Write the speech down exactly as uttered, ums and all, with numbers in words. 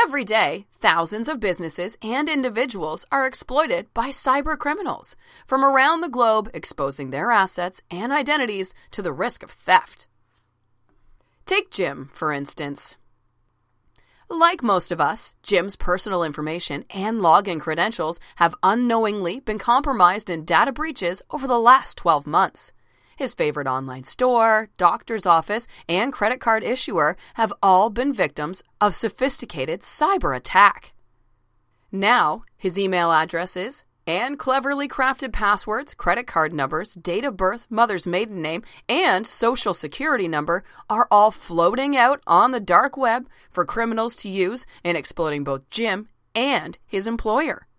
Every day, thousands of businesses and individuals are exploited by cyber criminals from around the globe, exposing their assets and identities to the risk of theft. Take Jim, for instance. Like most of us, Jim's personal information and login credentials have unknowingly been compromised in data breaches over the last twelve months. His favorite online store, doctor's office, and credit card issuer have all been victims of sophisticated cyber attack. Now, his email addresses and cleverly crafted passwords, credit card numbers, date of birth, mother's maiden name, and social security number are all floating out on the dark web for criminals to use in exploiting both Jim and his employer.